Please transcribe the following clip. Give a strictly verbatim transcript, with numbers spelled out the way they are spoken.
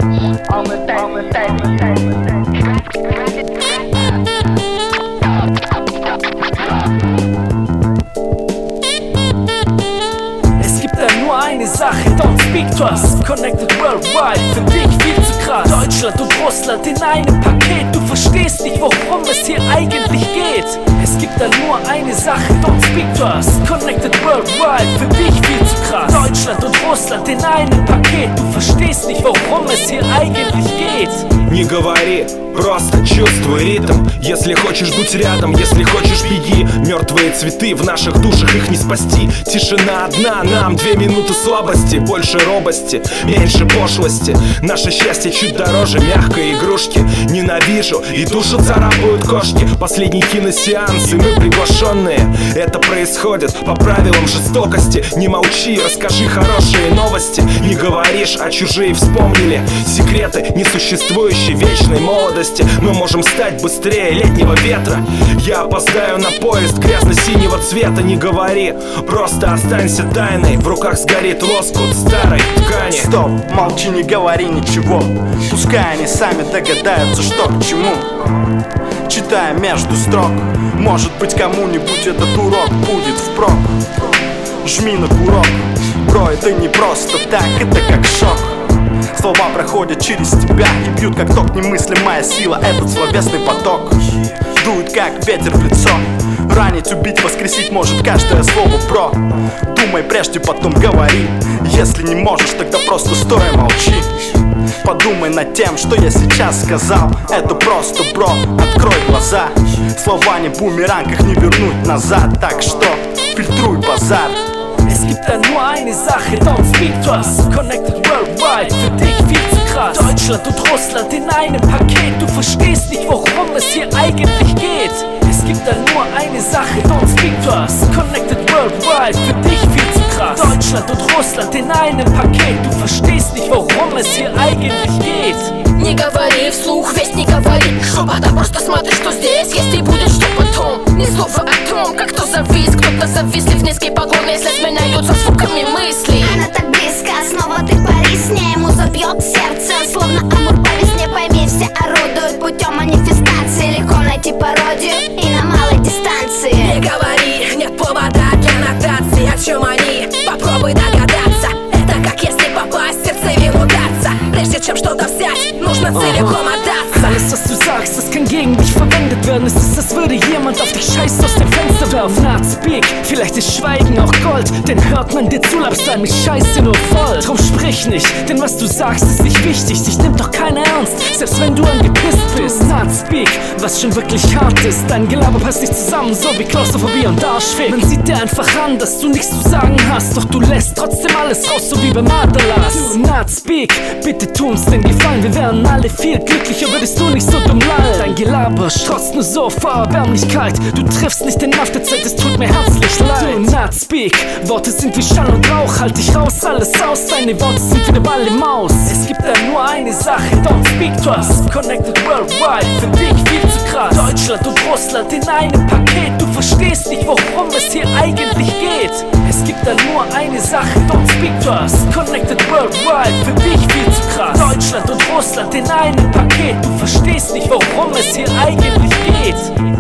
Es gibt da nur eine Sache, don't speak to us. Connected worldwide, für dich viel zu krass. Deutschland und Russland in einem Paket. Du verstehst nicht, worum es hier eigentlich geht. Es gibt da nur eine Sache, don't speak to us. Connected worldwide, für dich viel zu krass. Deutschland und Russland in einem Paket. Du verstehst nicht, worum es hier eigentlich geht. Не говори, просто чувствуй ритм. Если хочешь, будь рядом, если хочешь, беги. Мертвые цветы в наших душах, их не спасти. Тишина одна, нам две минуты слабости. Больше робости, меньше пошлости. Наше счастье чуть дороже мягкой игрушки. Ненавижу, и душу царапают кошки. Последний киносеанс, и мы приглашенные. Это происходит по правилам жестокости. Не молчи, расскажи хорошие новости. Не говоришь, а чужие вспомнили секреты несуществующие вечной молодости. Мы можем стать быстрее летнего ветра. Я опоздаю на поезд грязно-синего цвета. Не говори, просто останься тайной. В руках сгорит лоскут старой ткани. Стоп, молчи, не говори ничего. Пускай они сами догадаются, что к чему. Читая между строк, может быть, кому-нибудь этот урок будет впрок. Жми на курок, бро, это не просто так, это как шок. Слова проходят через тебя и бьют как ток. Немыслимая сила, этот словесный поток дует как ветер в лицо. Ранить, убить, воскресить может каждое слово, бро. Думай прежде, потом говори. Если не можешь, тогда просто стоя молчи. Подумай над тем, что я сейчас сказал. Это просто, бро, открой глаза. Слова не бумеранг, их не вернуть назад. Так что фильтруй базар. Es gibt da nur eine Sache, don't speak to us. Connected worldwide, für dich viel zu krass. Deutschland und Russland in einem Paket. Du verstehst nicht, worum es hier eigentlich geht. Es gibt da nur eine Sache, don't speak to us. Connected worldwide, für dich viel zu krass. Deutschland und Russland in einem Paket. Du verstehst nicht, worum es hier eigentlich geht. Не говори вслух, весь не говори шепотом, просто смотри, что здесь есть и будет, что потом. Ни слова о том, как кто завис, кто-то зависли в низкой погоне, если сменяются звуками мыслей. Она так близко, снова ты пари с ней. Муза бьет сердце, словно амур по весне. Пойми, все орудуют путем манифестации. Легко найти пародию и на малой дистанции. Не говори, нет повода для нотации. О чем они? Попробуй догадаться. Это как если попасть в сердцевину удаться. Прежде чем что-то взять, нужно целиком отдаться. Alles, was du sagst, das kann gegen dich verwendet werden. Es ist, als würde jemand auf dich Scheiß aus dem Fenster werfen. Not speak, vielleicht ist Schweigen auch Gold. Denn hört man dir zu, labst du mit Scheiße nur voll. Drum sprich nicht, denn was du sagst, ist nicht wichtig. Dich nimmt doch keiner ernst, selbst wenn du angepisst bist. Not speak, was schon wirklich hart ist. Dein Gelaber passt nicht zusammen, so wie Klaustrophobie und Arschfick. Man sieht dir einfach an, dass du nichts zu sagen hast. Doch du lässt trotzdem alles raus, so wie beim Aderlass. Do not speak, bitte tu uns den Gefallen. Wir wären alle viel glücklicher, würdest du nicht so dumm lallen. Dein Gelaber strotzt nur so vor Erbärmlichkeit. Du triffst nicht den Nerv der Zeit, es tut mir herzlich leid. Do not speak, Worte sind wie Schall und Rauch. Halt dich raus, alles aus, deine Worte sind wie der Ball im Maus. Es gibt da nur eine Sache, don't speak to us. Connected worldwide, für dich viel zu krass. Deutschland und Russland in einem Paket. Du verstehst nicht, worum es hier eigentlich geht. Es gibt da nur eine Sache, don't speak to us. Connected worldwide, für dich viel zu krass. Deutschland und Russland in einem Paket. Du verstehst nicht, worum es hier eigentlich geht.